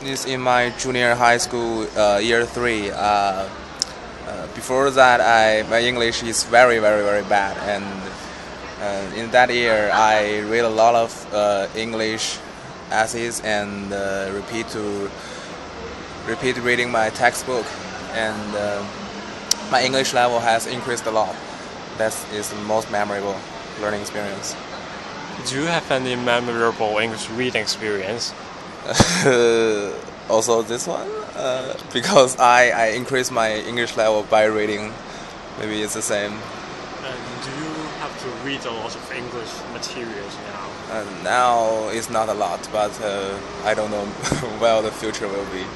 is in my junior high school, year 3. Before that, my English is very, very, very bad, and in that year, I read a lot of English essays and repeat reading my textbook, and my English level has increased a lot. That is the most memorable learning experience. Do you have any memorable English reading experience? Also this one, because I increased my English level by reading. Maybe it's the same. And do you have to read a lot of English materials now? Now it's not a lot, but I don't know where the future will be.